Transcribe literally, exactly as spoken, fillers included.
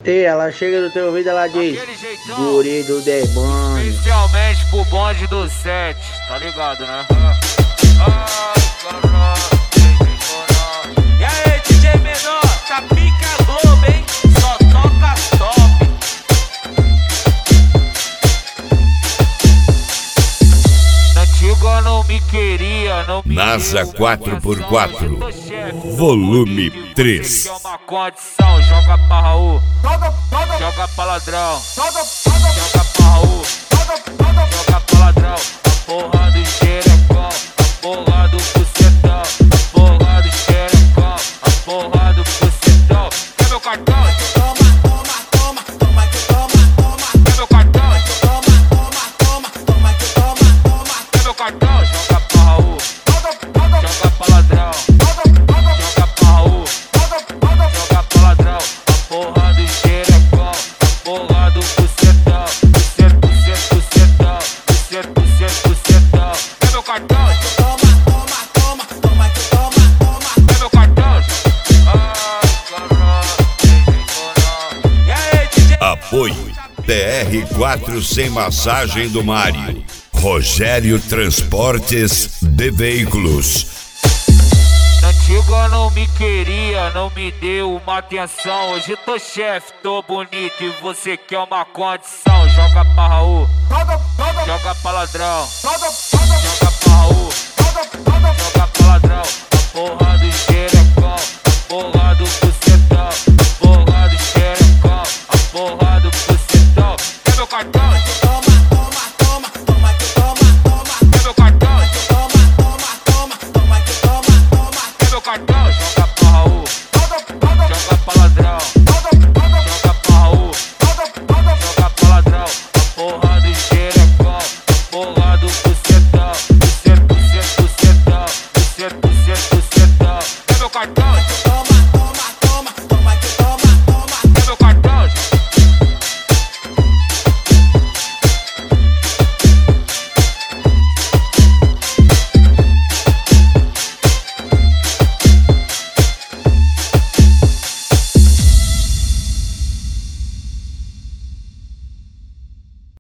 E ela chega no teu ouvido, ela diz: guri do demônio. Especialmente pro bonde do sete, tá ligado, né? Ah, caralho. E aí, D J Menor, tá pica Globo, hein? Só toca top. Antiga não me queria, não me NASA quatro por quatro, volume três. é uma condição, joga pra Raul, joga pra ladrão, joga pra Raul, joga pra ladrão. A porra do xerecão, a porra do bucetão, a porra do xerecão, a porra do bucetão. Quer meu cartão? Toma, toma, toma, toma que toma, toma. Quer meu cartão? Toma, toma, toma, toma que toma, toma. Quer meu cartão? Joga pra Raul, joga pra ladrão, joga pra Raul, joga pra ladrão. A porra do xerecão, a porra do bucetão, bucet, bucet, bucetão, bucet, bucet, bucetão. Quer meu cartão? Toma, toma, toma, toma que toma, toma. Quer meu cartão? Ah, caralho. E aí, D J? Apoio T R quatro sem massagem do Mário. Rogério Transportes de Veículos. Antiga não me queria, não me deu uma atenção. Hoje tô chefe, tô bonito e você quer uma condição. Joga pra Raul, joga pra ladrão, joga pra Raul, joga pra ladrão. A porra do cheiro